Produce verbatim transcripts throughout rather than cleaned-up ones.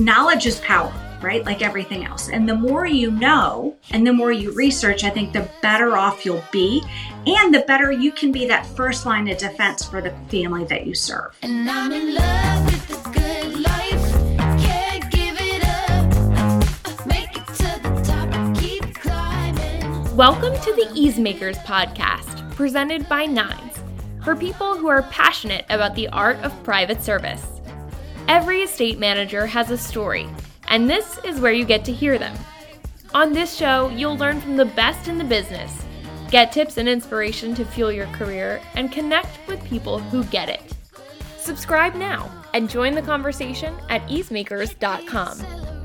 knowledge is power, right? Like everything else. And the more you know and the more you research, I think the better off you'll be and the better you can be that first line of defense for the family that you serve. And I'm in love with the good life. Can't give it up. Make it to the top, keep climbing. Welcome to the Easemakers podcast, presented by Nines, for people who are passionate about the art of private service. Every estate manager has a story, and this is where you get to hear them. On this show, you'll learn from the best in the business, get tips and inspiration to fuel your career, and connect with people who get it. Subscribe now and join the conversation at easemakers dot com.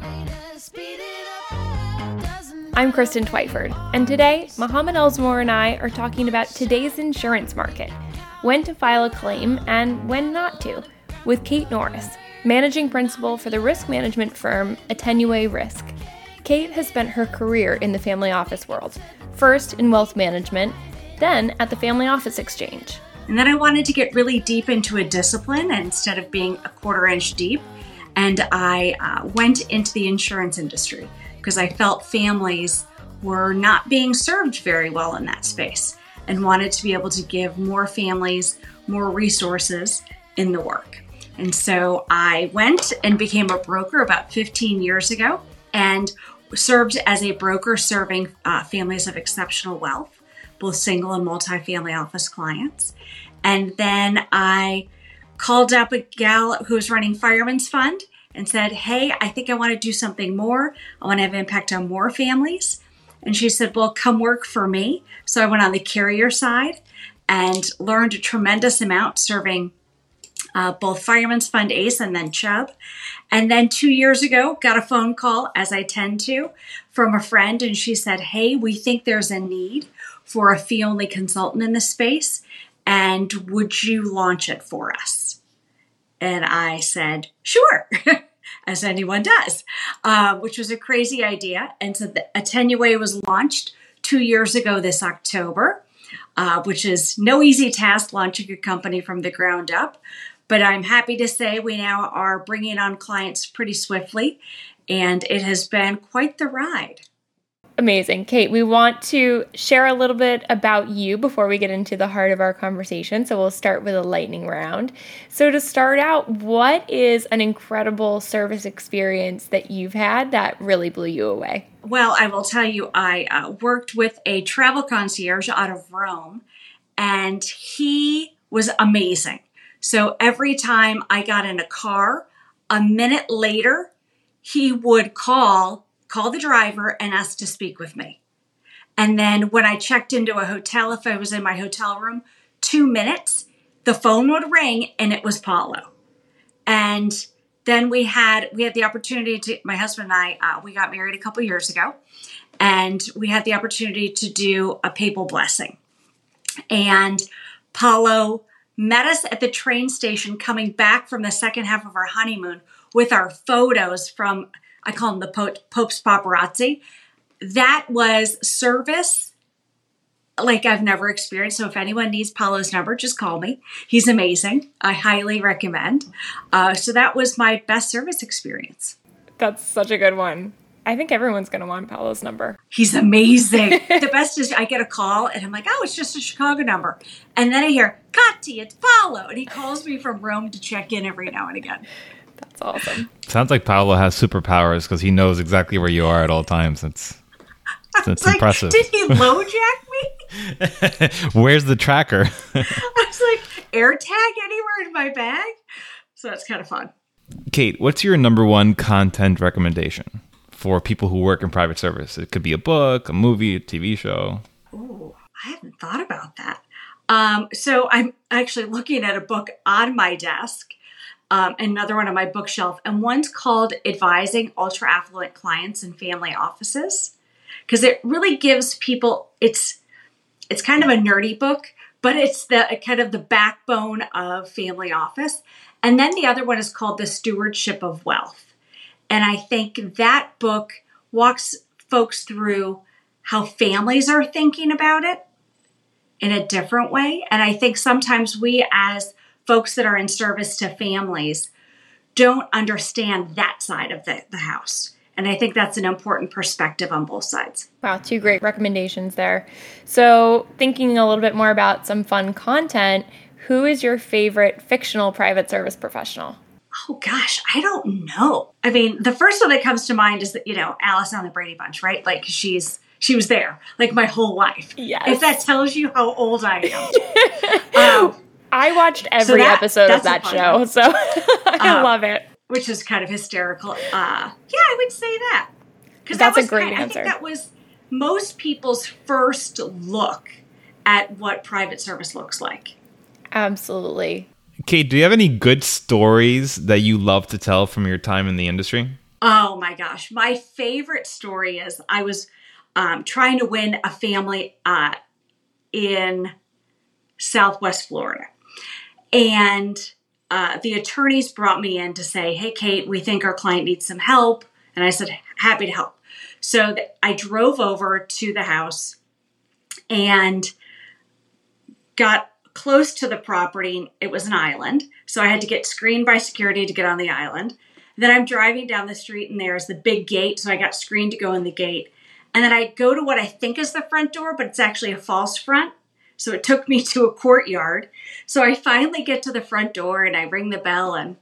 I'm Kristen Twyford, and today, Mohammed Elsmore and I are talking about today's insurance market, when to file a claim and when not to, with Kate Norris, Managing Principal for the risk management firm Attenue Risk. Kate has spent her career in the family office world, first in wealth management, then at the Family Office Exchange. And then I wanted to get really deep into a discipline instead of being a quarter inch deep. And I uh, went into the insurance industry because I felt families were not being served very well in that space and wanted to be able to give more families more resources in the work. And so I went and became a broker about fifteen years ago and served as a broker serving uh, families of exceptional wealth, both single and multi-family office clients. And then I called up a gal who was running Fireman's Fund and said, hey, I think I want to do something more. I want to have impact on more families. And she said, well, come work for me. So I went on the carrier side and learned a tremendous amount serving Uh, both Fireman's Fund ACE and then Chubb. And then two years ago, got a phone call, as I tend to, from a friend. And she said, hey, we think there's a need for a fee-only consultant in this space. And would you launch it for us? And I said, sure, as anyone does, uh, which was a crazy idea. And so the Attenue was launched two years ago this October, uh, which is no easy task launching a company from the ground up. But I'm happy to say we now are bringing on clients pretty swiftly, and it has been quite the ride. Amazing. Kate, we want to share a little bit about you before we get into the heart of our conversation. So we'll start with a lightning round. So to start out, what is an incredible service experience that you've had that really blew you away? Well, I will tell you, I uh, worked with a travel concierge out of Rome, and he was amazing. So every time I got in a car, a minute later, he would call, call the driver and ask to speak with me. And then when I checked into a hotel, if I was in my hotel room, two minutes, the phone would ring and it was Paulo. And then we had, we had the opportunity to, my husband and I, uh, we got married a couple years ago, and we had the opportunity to do a papal blessing. And Paulo met us at the train station coming back from the second half of our honeymoon with our photos from, I call them the Pope's paparazzi. That was service like I've never experienced. So if anyone needs Paulo's number, just call me. He's amazing. I highly recommend. Uh, so that was my best service experience. That's such a good one. I think everyone's going to want Paulo's number. He's amazing. The best is I get a call and I'm like, oh, it's just a Chicago number. And then I hear, Kati, it's Paulo. And he calls me from Rome to check in every now and again. That's awesome. Sounds like Paulo has superpowers because he knows exactly where you are at all times. It's, it's, it's like, impressive. Did he low jack me? Where's the tracker? I was like, AirTag anywhere in my bag? So that's kind of fun. Kate, what's your number one content recommendation for people who work in private service? It could be a book, a movie, a T V show. Oh, I haven't thought about that. Um, so I'm actually looking at a book on my desk, um, another one on my bookshelf, and one's called Advising Ultra Affluent Clients in Family Offices, because it really gives people, it's it's kind of a nerdy book, but it's the kind of the backbone of family office. And then the other one is called The Stewardship of Wealth. And I think that book walks folks through how families are thinking about it in a different way. And I think sometimes we, as folks that are in service to families, don't understand that side of the, the house. And I think that's an important perspective on both sides. Wow, two great recommendations there. So thinking a little bit more about some fun content, who is your favorite fictional private service professional? Oh gosh, I don't know. I mean, the first one that comes to mind is that, you know, Alice on the Brady Bunch, right? Like she's, she was there like my whole life. Yes. If that tells you how old I am. um, I watched every so that, episode of that show, one. so I uh, love it. Which is kind of hysterical. Uh, yeah, I would say that. Because That's that was a great kind, answer. I think that was most people's first look at what private service looks like. Absolutely. Kate, do you have any good stories that you love to tell from your time in the industry? Oh my gosh. My favorite story is I was um, trying to win a family uh, in Southwest Florida. And uh, the attorneys brought me in to say, hey, Kate, we think our client needs some help. And I said, happy to help. So th- I drove over to the house and got close to the property. It was an island. So I had to get screened by security to get on the island. Then I'm driving down the street and there's the big gate. So I got screened to go in the gate. And then I go to what I think is the front door, but it's actually a false front. So it took me to a courtyard. So I finally get to the front door and I ring the bell and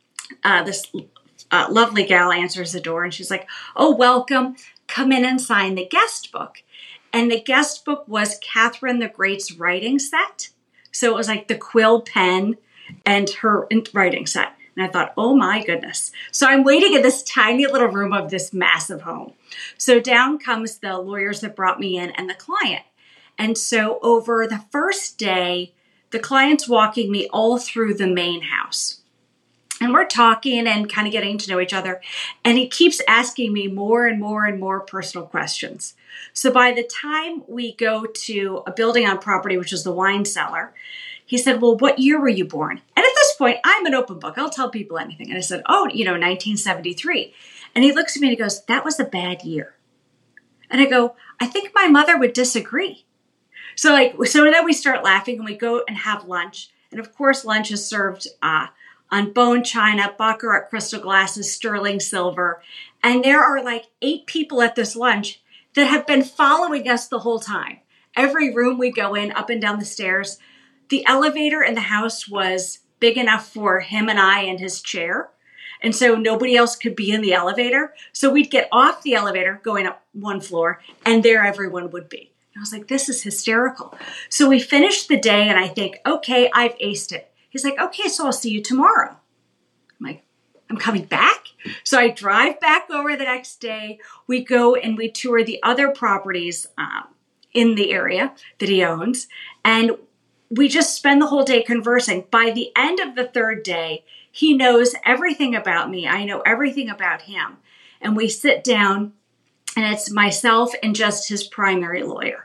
uh, this uh, lovely gal answers the door and she's like, oh, welcome. Come in and sign the guest book. And the guest book was Catherine the Great's writing set. So it was like the quill pen and her writing set. And I thought, oh my goodness. So I'm waiting in this tiny little room of this massive home. So down comes the lawyers that brought me in and the client. And so over the first day, the client's walking me all through the main house. And we're talking and kind of getting to know each other. And he keeps asking me more and more and more personal questions. So by the time we go to a building on property, which is the wine cellar, he said, well, what year were you born? And at this point, I'm an open book. I'll tell people anything. And I said, oh, you know, nineteen seventy-three. And he looks at me and he goes, that was a bad year. And I go, I think my mother would disagree. So like, so then we start laughing and we go and have lunch. And of course, lunch is served uh, on bone china, baccarat crystal glasses, sterling silver. And there are like eight people at this lunch that have been following us the whole time. Every room we go in, up and down the stairs. The elevator in the house was big enough for him and I and his chair. And so nobody else could be in the elevator. So we'd get off the elevator going up one floor and there everyone would be. I was like, this is hysterical. So we finished the day and I think, okay, I've aced it. He's like, okay, so I'll see you tomorrow. I'm like, I'm coming back. So I drive back over the next day. We go and we tour the other properties um, in the area that he owns. And we just spend the whole day conversing. By the end of the third day, he knows everything about me. I know everything about him. And we sit down and it's myself and just his primary lawyer.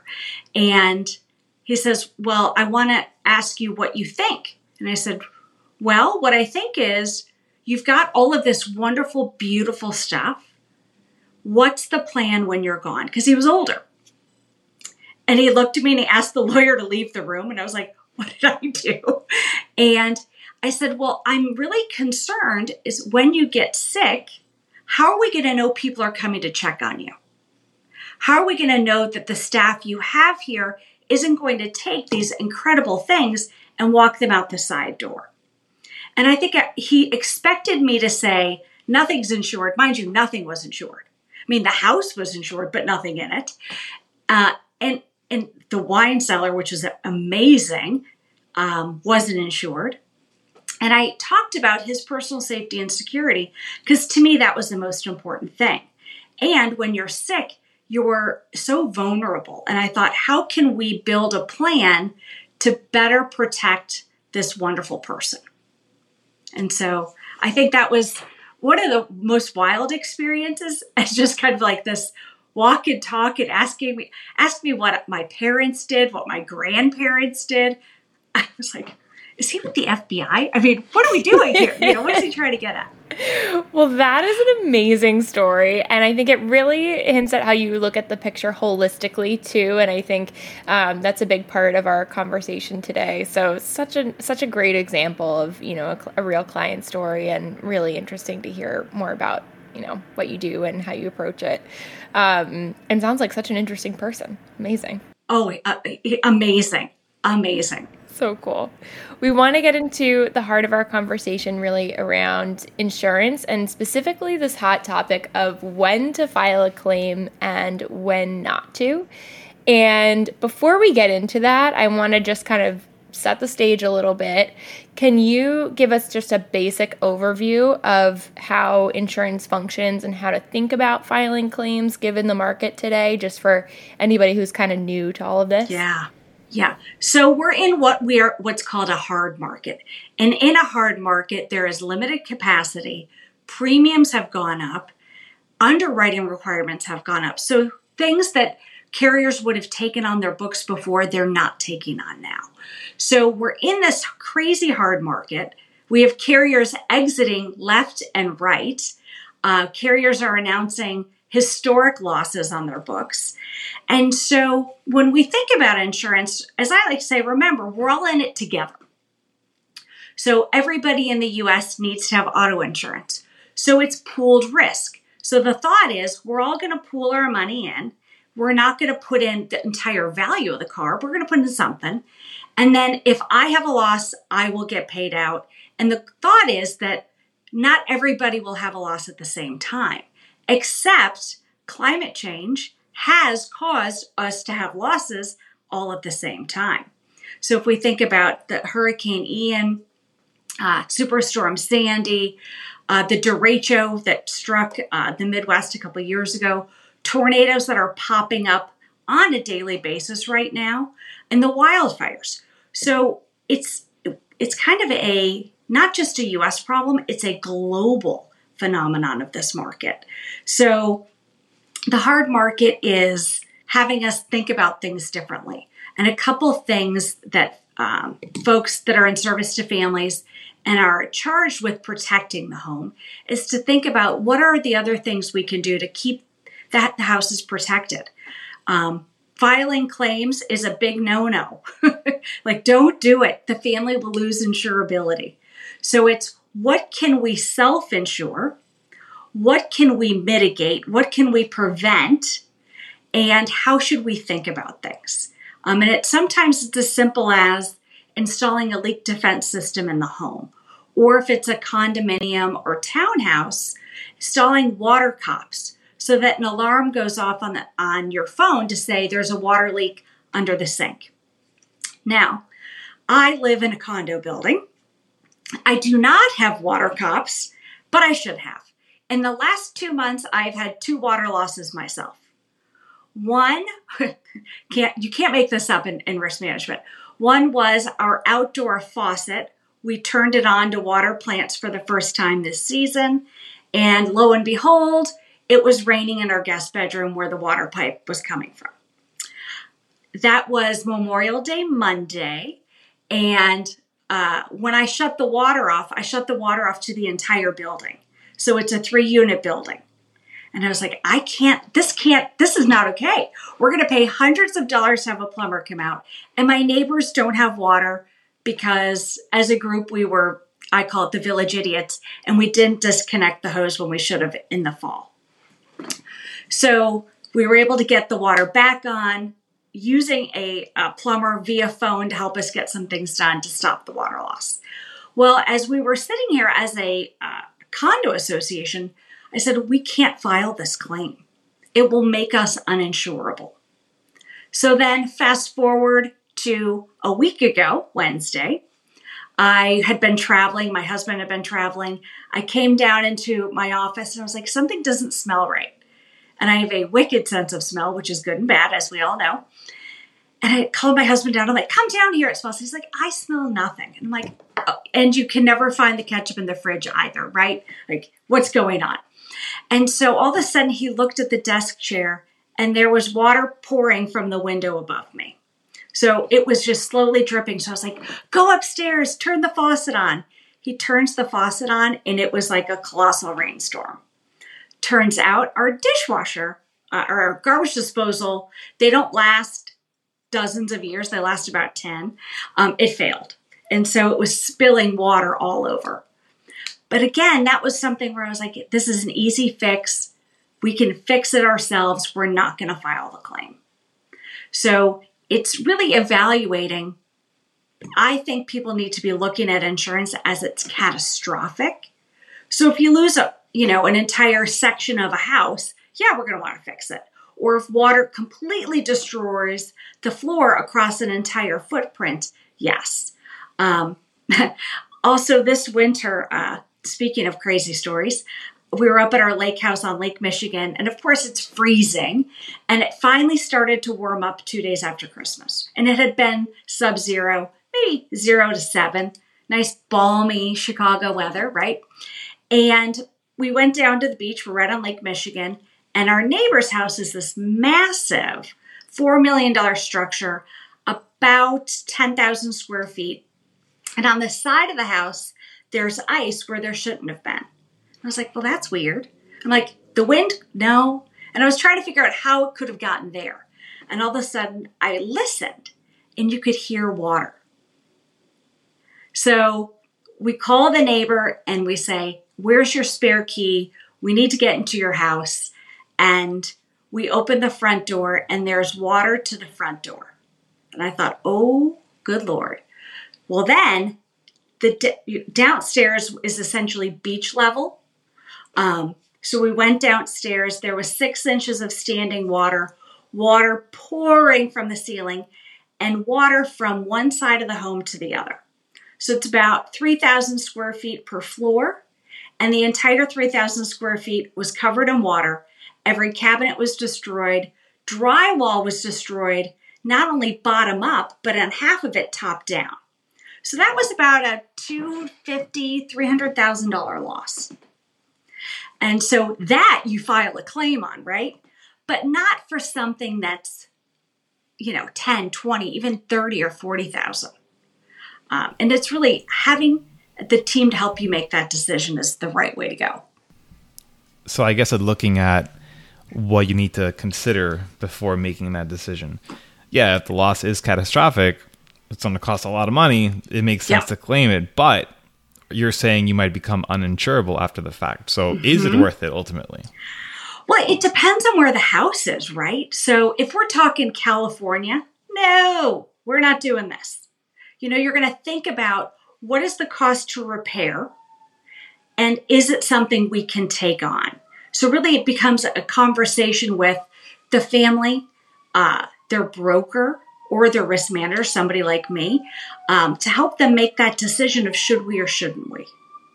And he says, well, I want to ask you what you think. And I said, well, what I think is you've got all of this wonderful, beautiful stuff. What's the plan when you're gone? Because he was older. And he looked at me and he asked the lawyer to leave the room. And I was like, what did I do? And I said, well, I'm really concerned is when you get sick, how are we going to know people are coming to check on you? How are we going to know that the staff you have here isn't going to take these incredible things and walk them out the side door? And I think he expected me to say, nothing's insured. Mind you, nothing was insured. I mean, the house was insured, but nothing in it. Uh, and, and the wine cellar, which is amazing, um, wasn't insured. And I talked about his personal safety and security because to me, that was the most important thing. And when you're sick, you're so vulnerable. And I thought, how can we build a plan to better protect this wonderful person? And so I think that was one of the most wild experiences. It's just kind of like this walk and talk and asking me, ask me what my parents did, what my grandparents did. I was like, is he with the F B I? I mean, what are we doing here? You know, what is he trying to get at? Well, that is an amazing story. And I think it really hints at how you look at the picture holistically, too. And I think um, that's a big part of our conversation today. So such a such a great example of, you know, a, a real client story, and really interesting to hear more about, you know, what you do and how you approach it. Um, and sounds like such an interesting person. Amazing. Oh, uh, amazing. Amazing. So cool. We want to get into the heart of our conversation really around insurance, and specifically this hot topic of when to file a claim and when not to. And before we get into that, I want to just kind of set the stage a little bit. Can you give us just a basic overview of how insurance functions and how to think about filing claims given the market today, just for anybody who's kind of new to all of this? Yeah. Yeah. So we're in what we are, what's called a hard market. And in a hard market, there is limited capacity. Premiums have gone up. Underwriting requirements have gone up. So things that carriers would have taken on their books before, they're not taking on now. So we're in this crazy hard market. We have carriers exiting left and right. Uh, carriers are announcing historic losses on their books. And so when we think about insurance, as I like to say, remember, we're all in it together. So everybody in the U S needs to have auto insurance. So it's pooled risk. So the thought is we're all going to pool our money in. We're not going to put in the entire value of the car. We're going to put in something. And then if I have a loss, I will get paid out. And the thought is that not everybody will have a loss at the same time, except climate change has caused us to have losses all at the same time. So if we think about the Hurricane Ian, uh, Superstorm Sandy, uh, the derecho that struck uh, the Midwest a couple of years ago, tornadoes that are popping up on a daily basis right now, and the wildfires. So it's it's kind of a, not just a U S problem, it's a global phenomenon of this market. So the hard market is having us think about things differently. And a couple of things that um, folks that are in service to families and are charged with protecting the home is to think about what are the other things we can do to keep that the house is protected. Um, filing claims is a big no-no. Like, don't do it. The family will lose insurability. So it's what can we self-insure? What can we mitigate? What can we prevent? And how should we think about things? Um, and it sometimes it's as simple as installing a leak defense system in the home. Or if it's a condominium or townhouse, installing water cops so that an alarm goes off on the on your phone to say there's a water leak under the sink. Now, I live in a condo building. I do not have water cops, but I should have. In the last two months, I've had two water losses myself. One, can't you can't make this up in, in risk management. One was our outdoor faucet. We turned it on to water plants for the first time this season. And lo and behold, it was raining in our guest bedroom where the water pipe was coming from. That was Memorial Day Monday. And uh, when I shut the water off, I shut the water off to the entire building. So it's a three unit building. And I was like, I can't, this can't, this is not okay. We're going to pay hundreds of dollars to have a plumber come out. And my neighbors don't have water because as a group, we were, I call it the village idiots, and we didn't disconnect the hose when we should have in the fall. So we were able to get the water back on using a, a plumber via phone to help us get some things done to stop the water loss. Well, as we were sitting here as a uh, condo association, I said, we can't file this claim. It will make us uninsurable. So then fast forward to a week ago, Wednesday, I had been traveling. My husband had been traveling. I came down into my office and I was like, something doesn't smell right. And I have a wicked sense of smell, which is good and bad, as we all know. And I called my husband down. I'm like, come down here. It smells. He's like, I smell nothing. And I'm like, oh. And you can never find the ketchup in the fridge either, right? Like, what's going on? And so all of a sudden he looked at the desk chair and there was water pouring from the window above me. So it was just slowly dripping. So I was like, go upstairs, turn the faucet on. He turns the faucet on, and it was like a colossal rainstorm. Turns out our dishwasher, uh, or our garbage disposal, they don't last dozens of years. They last about ten. Um, it failed. And so it was spilling water all over. But again, that was something where I was like, this is an easy fix. We can fix it ourselves. We're not going to file the claim. So it's really evaluating. I think people need to be looking at insurance as it's catastrophic. So if you lose a, you know, an entire section of a house, yeah, we're going to want to fix it. Or if water completely destroys the floor across an entire footprint, yes. Um, also, this winter, uh, speaking of crazy stories, we were up at our lake house on Lake Michigan, and of course it's freezing, and it finally started to warm up two days after Christmas. And it had been sub-zero, maybe zero to seven, nice balmy Chicago weather, right? And we went down to the beach. We're right on Lake Michigan, and our neighbor's house is this massive four million dollars structure, about ten thousand square feet. And on the side of the house, there's ice where there shouldn't have been. I was like, well, that's weird. I'm like, the wind? No. And I was trying to figure out how it could have gotten there. And all of a sudden, I listened, and you could hear water. So we call the neighbor, and we say, where's your spare key? We need to get into your house. And we open the front door, and there's water to the front door. And I thought, oh, good Lord. Well, then the d- downstairs is essentially beach level. Um, so we went downstairs. There was six inches of standing water, water pouring from the ceiling, and water from one side of the home to the other. So it's about three thousand square feet per floor, and the entire three thousand square feet was covered in water. Every cabinet was destroyed. Drywall was destroyed, not only bottom up, but on half of it top down. So that was about a two hundred fifty thousand dollars, three hundred thousand dollars loss. And so that you file a claim on, right? But not for something that's, you know, ten, twenty, even thirty or forty thousand. Um, and it's really having the team to help you make that decision is the right way to go. So I guess looking at what you need to consider before making that decision. Yeah, if the loss is catastrophic, it's going to cost a lot of money. It makes sense Yeah. to claim it, but you're saying you might become uninsurable after the fact. So Mm-hmm. is it worth it ultimately? Well, it depends on where the house is, right? So if we're talking California, no, we're not doing this. You know, you're going to think about what is the cost to repair, and is it something we can take on? So really it becomes a conversation with the family, uh, their broker, or their risk manager, somebody like me, um, to help them make that decision of should we or shouldn't we.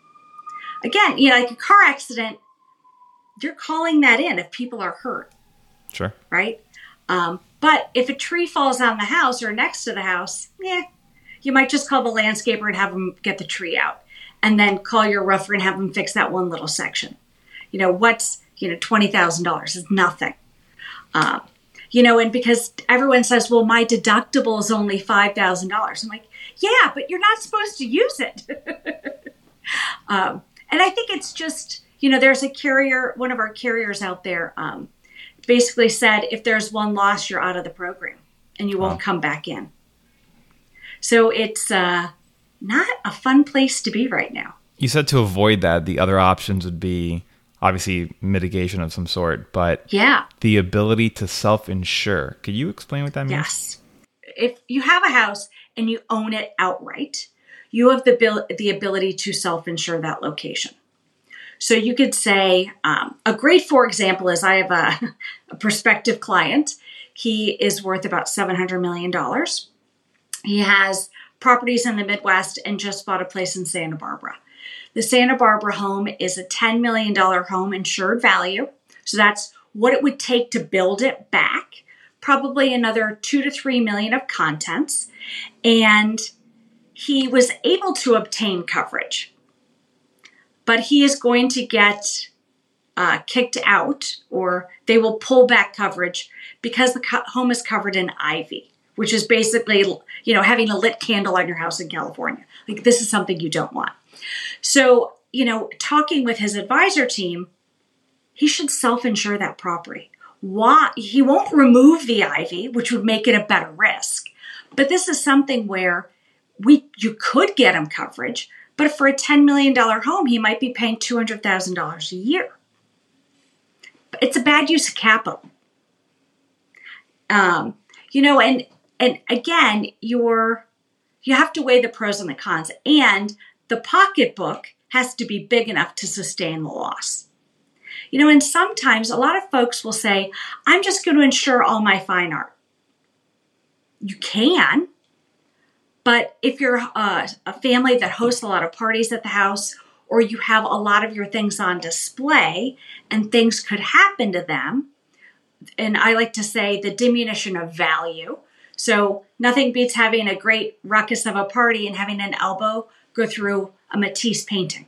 Again, you know, like a car accident, you're calling that in if people are hurt, Sure. right? Um, but if a tree falls on the house or next to the house, yeah, you might just call the landscaper and have them get the tree out, and then call your roofer and have them fix that one little section. You know, what's, you know, twenty thousand dollars is nothing. Um, you know, and because everyone says, well, my deductible is only five thousand dollars. I'm like, yeah, but you're not supposed to use it. um, and I think it's just, you know, there's a carrier, one of our carriers out there um, basically said, if there's one loss, you're out of the program and you won't Wow. come back in. So it's uh, not a fun place to be right now. You said to avoid that, the other options would be obviously mitigation of some sort, but Yeah. the ability to self-insure. Could you explain what that means? Yes. If you have a house and you own it outright, you have the bil- the ability to self-insure that location. So you could say, um, a great for example is I have a, a prospective client. He is worth about seven hundred million dollars. He has properties in the Midwest and just bought a place in Santa Barbara. The Santa Barbara home is a ten million dollars home insured value. So that's what it would take to build it back. Probably another two to three million of contents. And he was able to obtain coverage. But he is going to get uh, kicked out, or they will pull back coverage because the co- home is covered in ivy, which is basically, you know, having a lit candle on your house in California. Like, this is something you don't want. So, you know, talking with his advisor team, he should self-insure that property. Why? He won't remove the I V, which would make it a better risk. But this is something where we you could get him coverage, but for a ten million dollars home, he might be paying two hundred thousand dollars a year. It's a bad use of capital. Um, you know, and and again, you're you have to weigh the pros and the cons, and the pocketbook has to be big enough to sustain the loss. You know, and sometimes a lot of folks will say, I'm just going to insure all my fine art. You can, but if you're a, a family that hosts a lot of parties at the house, or you have a lot of your things on display and things could happen to them, and I like to say the diminution of value. So nothing beats having a great ruckus of a party and having an elbow go through a Matisse painting.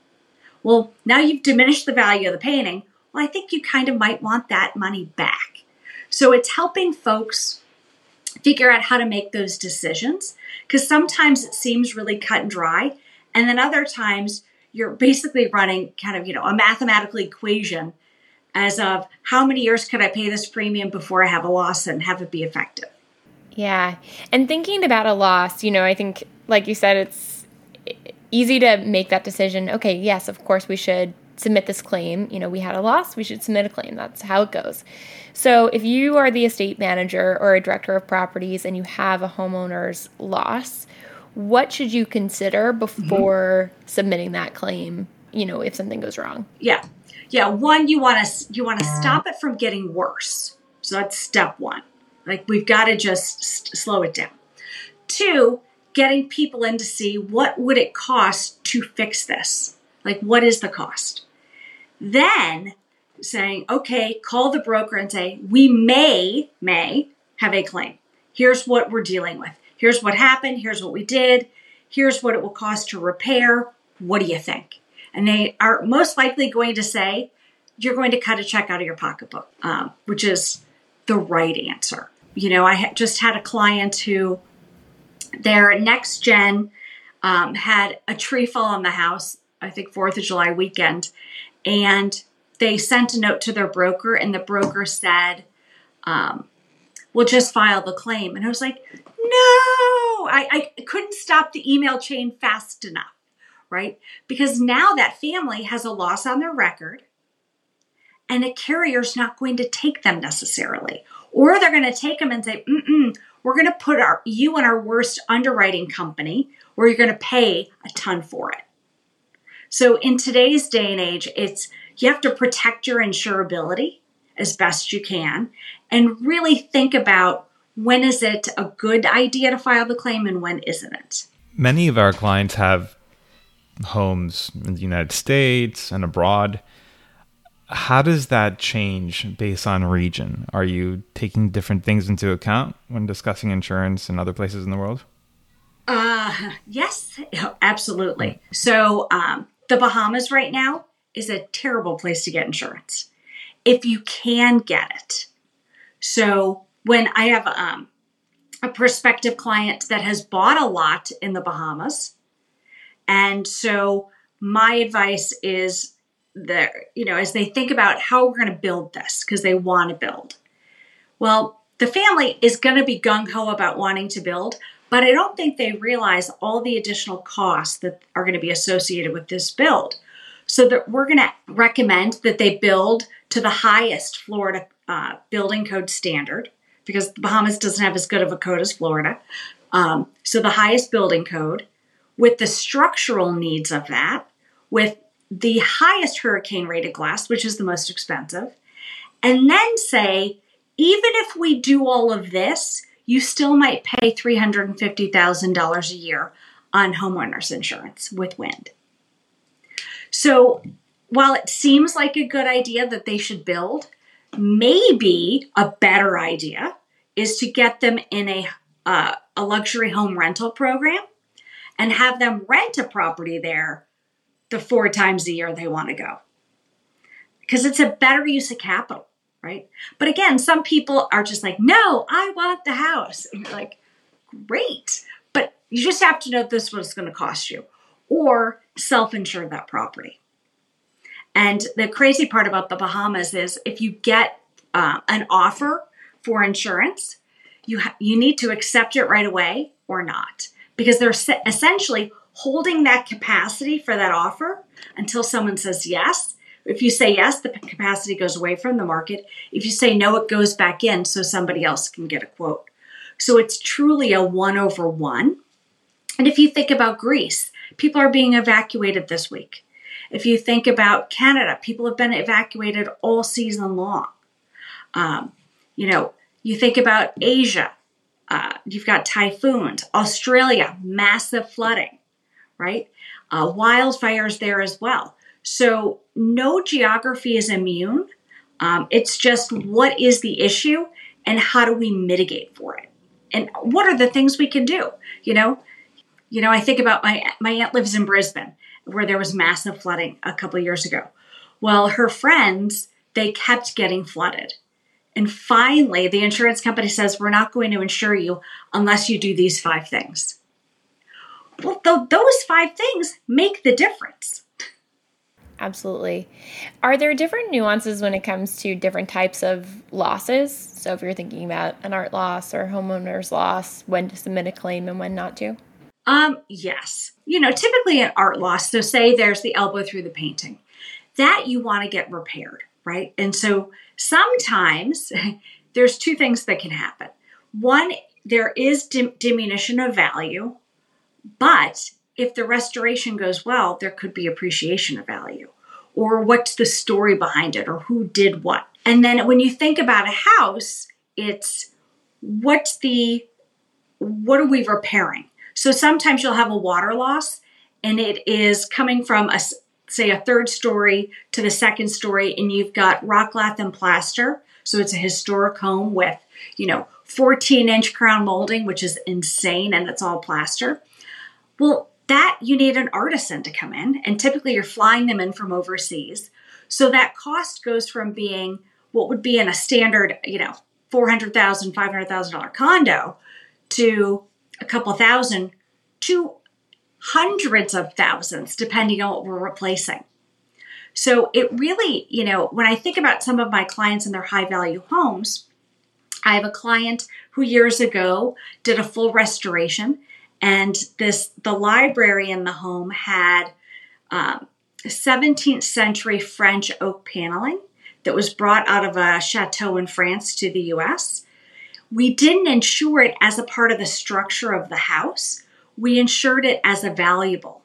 Well, now you've diminished the value of the painting. Well, I think you kind of might want that money back. So it's helping folks figure out how to make those decisions, because sometimes it seems really cut and dry. And then other times you're basically running kind of, you know, a mathematical equation as of how many years could I pay this premium before I have a loss and have it be effective. Yeah. And thinking about a loss, you know, I think, like you said, it's easy to make that decision. Okay, yes, of course we should submit this claim. You know, we had a loss, we should submit a claim. That's how it goes. So if you are the estate manager or a director of properties and you have a homeowner's loss, what should you consider before mm-hmm. submitting that claim, you know, if something goes wrong? Yeah. Yeah. One, you want to, you want to stop it from getting worse. So that's step one. Like, we've got to just st- slow it down. Two, getting people in to see what would it cost to fix this? Like, what is the cost? Then saying, okay, call the broker and say, we may, may have a claim. Here's what we're dealing with. Here's what happened. Here's what we did. Here's what it will cost to repair. What do you think? And they are most likely going to say, you're going to cut a check out of your pocketbook, um, which is the right answer. You know, I ha- just had a client who their next gen um, had a tree fall on the house, I think fourth of July weekend, and they sent a note to their broker, and the broker said, um, we'll just file the claim. And I was like, no, I, I couldn't stop the email chain fast enough, right? Because now that family has a loss on their record, and a carrier's not going to take them necessarily. Or they're going to take them and say, mm-mm, we're going to put our you in our worst underwriting company where you're going to pay a ton for it. So in today's day and age, it's you have to protect your insurability as best you can and really think about when is it a good idea to file the claim and when isn't it. Many of our clients have homes in the United States and abroad. How does that change based on region? Are you taking different things into account when discussing insurance in other places in the world? Uh, yes, absolutely. So um, the Bahamas right now is a terrible place to get insurance if you can get it. So when I have um, a prospective client that has bought a lot in the Bahamas, and so my advice is that, you know, as they think about how we're going to build this, because they want to build. Well, the family is going to be gung-ho about wanting to build, but I don't think they realize all the additional costs that are going to be associated with this build. So that we're going to recommend that they build to the highest Florida uh, building code standard, because the Bahamas doesn't have as good of a code as Florida. Um, so the highest building code with the structural needs of that, with the highest hurricane rated glass, which is the most expensive, and then say, even if we do all of this, you still might pay three hundred fifty thousand dollars a year on homeowners insurance with wind. So while it seems like a good idea that they should build, maybe a better idea is to get them in a, uh, a luxury home rental program and have them rent a property there the four times a year they want to go. Because it's a better use of capital, right? But again, some people are just like, no, I want the house. And you're like, great. But you just have to know this is what it's going to cost you. or self-insure that property. And the crazy part about the Bahamas is if you get uh, an offer for insurance, you ha- you need to accept it right away or not, because they're se- essentially holding that capacity for that offer until someone says yes. If you say yes, the capacity goes away from the market. If you say no, it goes back in so somebody else can get a quote. So it's truly a one over one. And if you think about Greece, people are being evacuated this week. If you think about Canada, people have been evacuated all season long. Um, you know, you think about Asia, uh, you've got typhoons, Australia, massive flooding, right? Uh, wildfires there as well. So no geography is immune. Um, it's just what is the issue and how do we mitigate for it? And what are the things we can do? You know, you know, I think about my, my aunt lives in Brisbane where there was massive flooding a couple of years ago. Well, her friends, they kept getting flooded. And finally, the insurance company says, we're not going to insure you unless you do these five things. Well, th- those five things make the difference. Absolutely. Are there different nuances when it comes to different types of losses? So if you're thinking about an art loss or homeowner's loss, when to submit a claim and when not to? Um, yes. You know, typically an art loss, so say there's the elbow through the painting, that you want to get repaired, right? And so sometimes there's two things that can happen. One, there is dim- diminution of value, but if the restoration goes well, there could be appreciation of value, or what's the story behind it, or who did what. And then when you think about a house, it's what's the, what are we repairing? So sometimes you'll have a water loss and it is coming from a, say a third story to the second story, and you've got rock lath and plaster. So it's a historic home with, you know, fourteen inch crown molding, which is insane. And it's all plaster. Well, that you need an artisan to come in, and typically you're flying them in from overseas. So that cost goes from being what would be in a standard, you know, four hundred thousand dollars, five hundred thousand dollars condo to a couple thousand to hundreds of thousands, depending on what we're replacing. So it really, you know, when I think about some of my clients and their high value homes, I have a client who years ago did a full restoration. And this, the library in the home had um, seventeenth century French oak paneling that was brought out of a chateau in France to the U S. We didn't insure it as a part of the structure of the house. We insured it as a valuable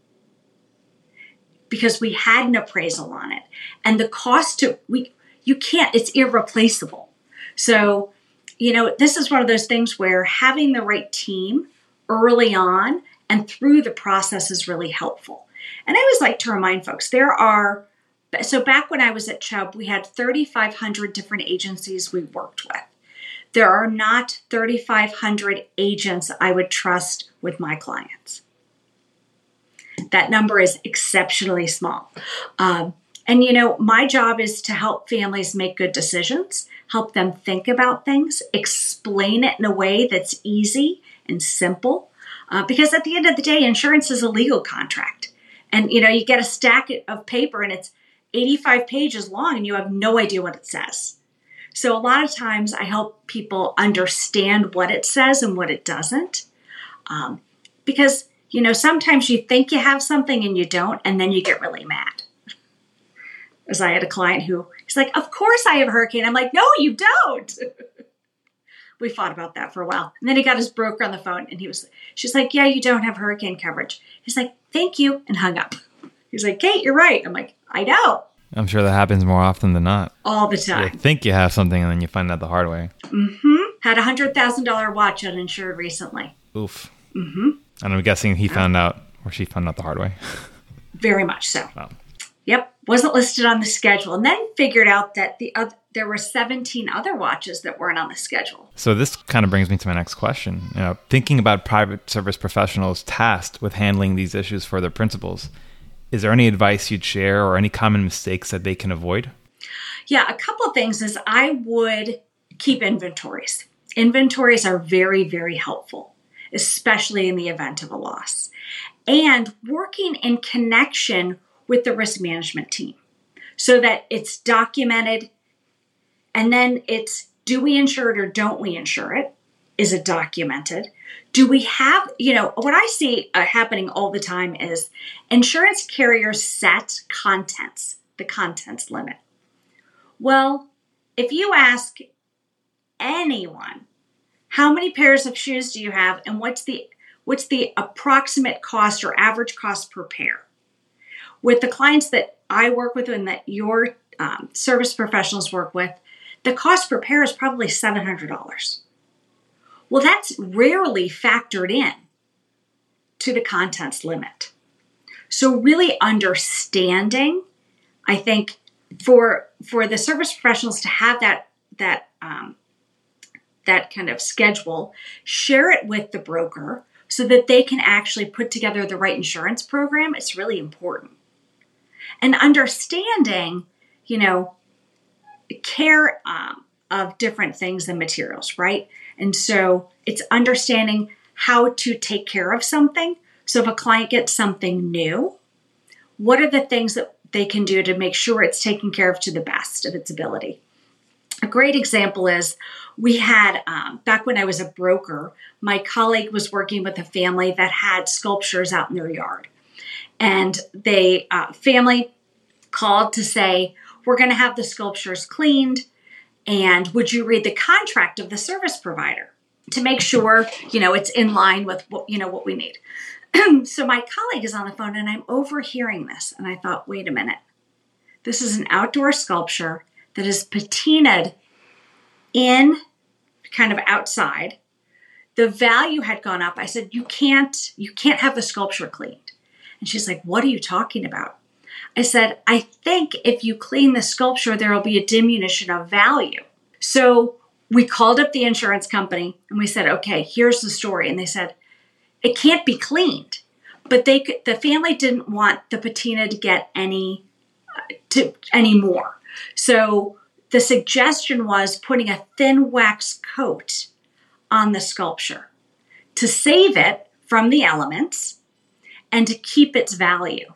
because we had an appraisal on it. And the cost to, we, you can't, it's irreplaceable. So, you know, this is one of those things where having the right team early on and through the process is really helpful. And I always like to remind folks, there are, so back when I was at Chubb, we had thirty-five hundred different agencies we worked with. There are not thirty-five hundred agents I would trust with my clients. That number is exceptionally small. Um, and, you know, my job is to help families make good decisions, help them think about things, explain it in a way that's easy and simple. Uh, because at the end of the day, insurance is a legal contract. And, you know, you get a stack of paper and it's eighty-five pages long and you have no idea what it says. So a lot of times I help people understand what it says and what it doesn't. Um, because, you know, sometimes you think you have something and you don't, and then you get really mad. As I had a client who, he's like, of course I have hurricane. I'm like, no, you don't. We fought about that for a while. And then he got his broker on the phone and he was, she's like, yeah, you don't have hurricane coverage. He's like, thank you, and hung up. He's like, Kate, you're right. I'm like, I know. I'm sure that happens more often than not. All the time. You think you have something and then you find out the hard way. Mm-hmm. Had a one hundred thousand dollars watch uninsured recently. Oof. Mm-hmm. And I'm guessing he found out, or she found out the hard way. Very much so. Wow. Yep. Wasn't listed on the schedule. And then figured out that the other, there were seventeen other watches that weren't on the schedule. So this kind of brings me to my next question. You know, thinking about private service professionals tasked with handling these issues for their principals, is there any advice you'd share or any common mistakes that they can avoid? Yeah, a couple of things is I would keep inventories. Inventories are very, very helpful, especially in the event of a loss. and working in connection with the risk management team so that it's documented. And then it's, do we insure it or don't we insure it? Is it documented? Do we have, you know, what I see uh, happening all the time is insurance carriers set contents, the contents limit. Well, if you ask anyone, how many pairs of shoes do you have and what's the what's the approximate cost or average cost per pair? With the clients that I work with and that your um, service professionals work with, the cost per pair is probably seven hundred dollars. Well, that's rarely factored in to the contents limit. So really understanding, I think, for for the service professionals to have that that um, that kind of schedule, share it with the broker so that they can actually put together the right insurance program. It's really important. And understanding, you know, care um, of different things and materials, right? And so it's understanding how to take care of something. So if a client gets something new, what are the things that they can do to make sure it's taken care of to the best of its ability? A great example is we had, um, back when I was a broker, my colleague was working with a family that had sculptures out in their yard. And they, uh, family called to say, we're going to have the sculptures cleaned. And would you read the contract of the service provider to make sure, you know, it's in line with what, you know, what we need? So my colleague is on the phone and I'm overhearing this. And I thought, wait a minute. This is an outdoor sculpture that is patinaed in kind of outside. The value had gone up. I said, you can't, you can't have the sculpture cleaned. And she's like, what are you talking about? I said, I think if you clean the sculpture, there will be a diminution of value. So we called up the insurance company and we said, okay, here's the story. And they said, it can't be cleaned. But they could, the family didn't want the patina to get any, uh, to any more. So the suggestion was putting a thin wax coat on the sculpture to save it from the elements and to keep its value.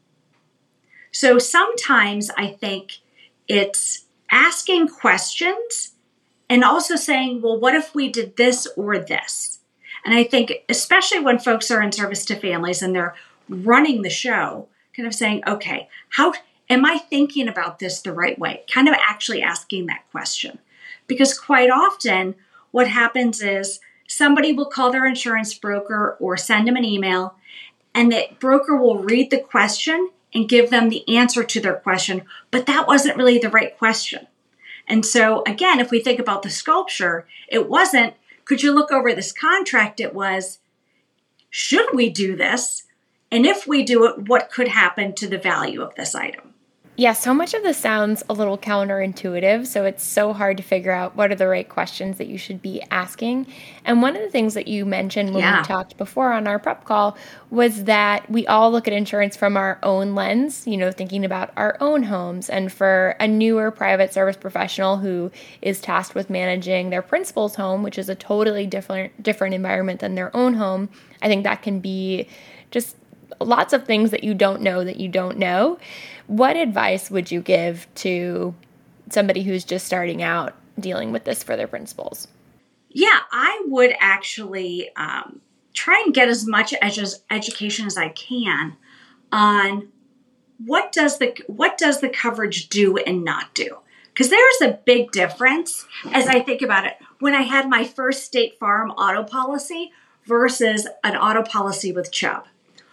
So sometimes I think it's asking questions and also saying, well, what if we did this or this? And I think especially when folks are in service to families and they're running the show, kind of saying, okay, how am I thinking about this the right way? Kind of actually asking that question. Because quite often what happens is somebody will call their insurance broker or send them an email, and the broker will read the question and give them the answer to their question, but that wasn't really the right question. And so again, if we think about the sculpture, it wasn't, could you look over this contract? It was, should we do this? And if we do it, what could happen to the value of this item? Yeah, so much of this sounds a little counterintuitive, so it's so hard to figure out what are the right questions that you should be asking. And one of the things that you mentioned when Yeah. we talked before on our prep call was that we all look at insurance from our own lens, you know, thinking about our own homes. And for a newer private service professional who is tasked with managing their principal's home, which is a totally different different environment than their own home, I think that can be just lots of things that you don't know that you don't know. What advice would you give to somebody who's just starting out dealing with this for their principals? Yeah, I would actually um, try and get as much edu- education as I can on what does the what does the coverage do and not do. Because there's a big difference as I think about it. When I had my first State Farm auto policy versus an auto policy with Chubb.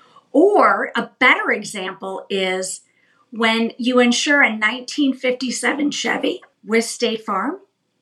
Or a better example is when you insure a nineteen fifty-seven Chevy with State Farm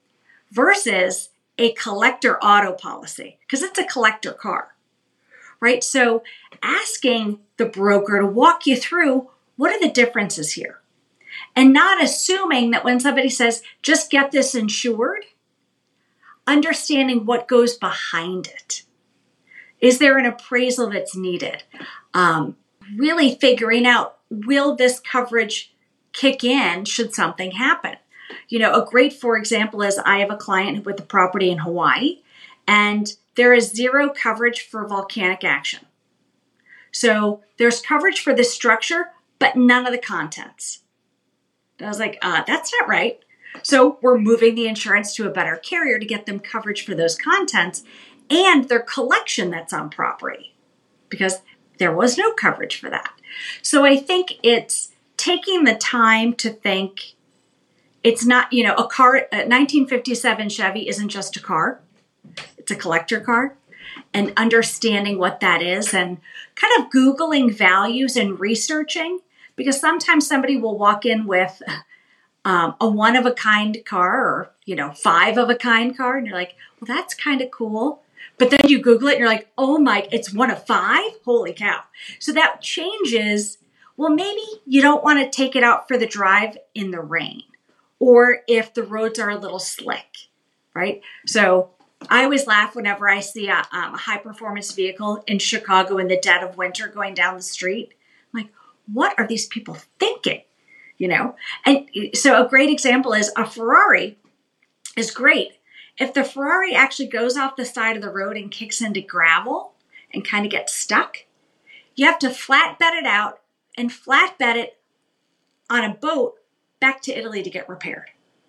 versus a collector auto policy, because it's a collector car, right? So asking the broker to walk you through what are the differences here, and not assuming that when somebody says, just get this insured, understanding what goes behind it. Is there an appraisal that's needed? Um, really figuring out, will this coverage kick in should something happen? You know, a great, for example, is I have a client with a property in Hawaii, and there is zero coverage for volcanic action. So there's coverage for the structure, but none of the contents. And I was like, uh, that's not right. So we're moving the insurance to a better carrier to get them coverage for those contents and their collection that's on property, because there was no coverage for that. So I think it's taking the time to think. It's not, you know, a car, a nineteen fifty-seven Chevy isn't just a car. It's a collector car. And understanding what that is and kind of Googling values and researching, because sometimes somebody will walk in with um, a one-of-a-kind car or, you know, five-of-a-kind car. And you're like, well, that's kind of cool. But then you Google it and you're like, oh my, it's one of five? Holy cow. So that changes. Well, maybe you don't want to take it out for the drive in the rain, or if the roads are a little slick, right? So I always laugh whenever I see a, um, a high-performance vehicle in Chicago in the dead of winter going down the street. I'm like, what are these people thinking? You know? And so a great example is a Ferrari is great. If the Ferrari actually goes off the side of the road and kicks into gravel and kind of gets stuck, you have to flatbed it out and flatbed it on a boat back to Italy to get repaired.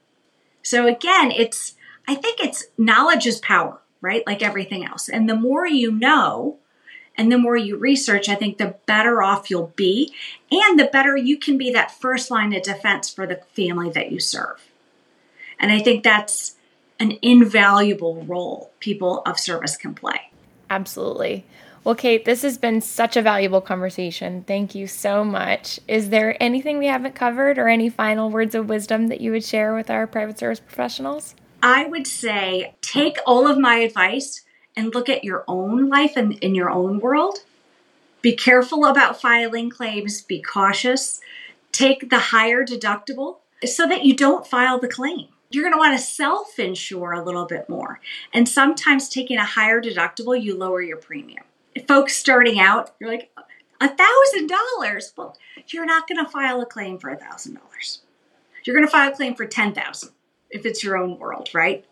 So again, it's, I think it's knowledge is power, right? Like everything else. And the more you know, and the more you research, I think the better off you'll be, and the better you can be that first line of defense for the family that you serve. And I think that's an invaluable role people of service can play. Absolutely. Well, Kate, this has been such a valuable conversation. Thank you so much. Is there anything we haven't covered or any final words of wisdom that you would share with our private service professionals? I would say take all of my advice and look at your own life and in your own world. Be careful about filing claims. Be cautious. Take the higher deductible so that you don't file the claim. You're going to want to self-insure a little bit more. And sometimes taking a higher deductible, you lower your premium. If folks starting out, you're like, a thousand dollars. Well, you're not going to file a claim for a thousand dollars. You're going to file a claim for ten thousand if it's your own world, right?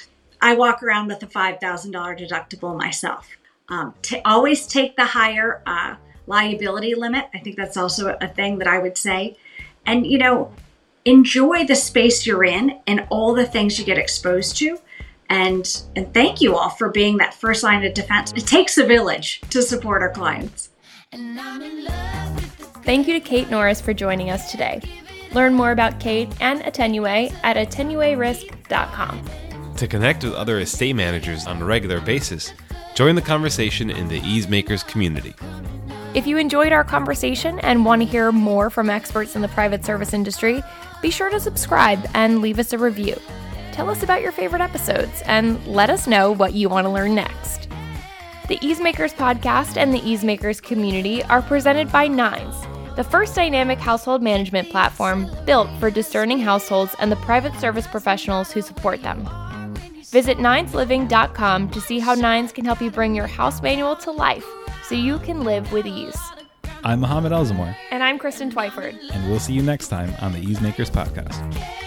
I walk around with a five thousand dollars deductible myself. Um, to always take the higher uh, liability limit. I think that's also a thing that I would say. And, you know, enjoy the space you're in and all the things you get exposed to. And, and thank you all for being that first line of defense. It takes a village to support our clients. And I'm in love with the Thank you to Kate Norris for joining us today. Learn more about Kate and Attenuate at attenuate risk dot com. To connect with other estate managers on a regular basis, join the conversation in the Easemakers community. If you enjoyed our conversation and want to hear more from experts in the private service industry, be sure to subscribe and leave us a review. Tell us about your favorite episodes and let us know what you want to learn next. The Easemakers podcast and the Easemakers community are presented by Nines, the first dynamic household management platform built for discerning households and the private service professionals who support them. Visit nines living dot com to see how Nines can help you bring your house manual to life so you can live with ease. I'm Mohammed Alzamor, And I'm Kristen Twyford. and we'll see you next time on the Easemakers podcast.